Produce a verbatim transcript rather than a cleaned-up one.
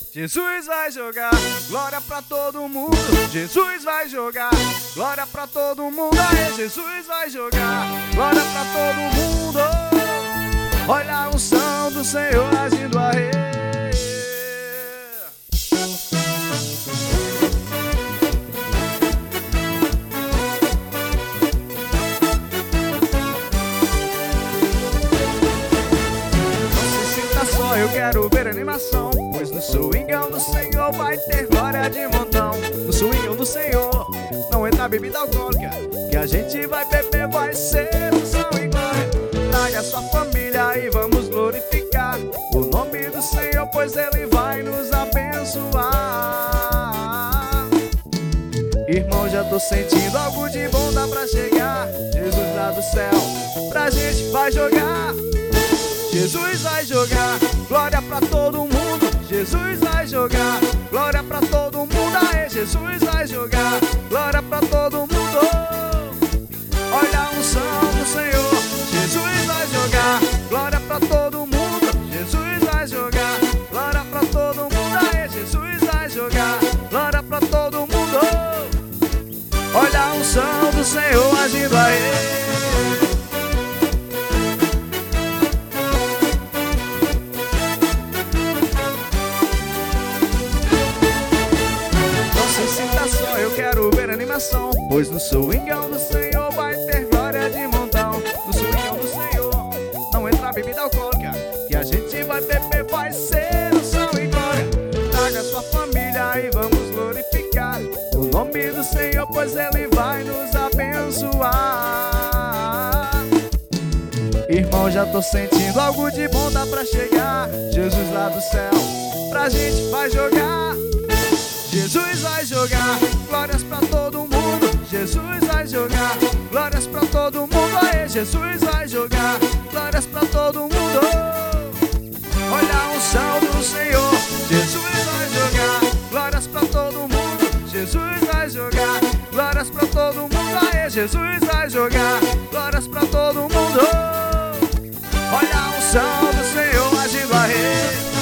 Jesus vai jogar glória pra todo mundo. Jesus vai jogar glória pra todo mundo. Aê, Jesus vai jogar glória pra todo mundo. Olha a unção do Senhor agindo a rei. Eu quero ver animação, pois no swingão do Senhor vai ter glória de montão. No swingão do Senhor não entra bebida alcoólica, que a gente vai beber, vai ser unção e glória. Traga sua família e vamos glorificar o nome do Senhor, pois Ele vai nos abençoar. Irmão, já tô sentindo algo de bom, dá pra chegar. Jesus lá do céu pra gente vai jogar. Jesus vai jogar glória pra todo mundo. Jesus vai jogar glória pra todo mundo. Aê, Jesus vai jogar glória pra todo mundo. Olha a unção do Senhor. Jesus vai jogar glória pra todo mundo. Jesus vai jogar glória pra todo mundo. Aê, Jesus vai jogar glória pra todo mundo. Olha a unção do Senhor agindo aí. Eu quero ver animação, pois no swingão do Senhor vai ter glória de montão. No swingão do Senhor não entra bebida alcoólica, que a gente vai beber, vai ser unção e glória. Traga sua família e vamos glorificar o nome do Senhor, pois Ele vai nos abençoar. Irmão, já tô sentindo algo de bom, dá pra chegar. Jesus lá do céu pra gente vai jogar. Jesus vai jogar glórias pra todo mundo. Jesus vai jogar glórias pra todo mundo. Aê, Jesus vai jogar glórias pra todo mundo. Olha a unção do Senhor. Jesus vai jogar glórias pra todo mundo. Jesus vai jogar glórias pra todo mundo. Aê, Jesus vai jogar glórias pra todo mundo. Olha a unção do Senhor agindo a rei.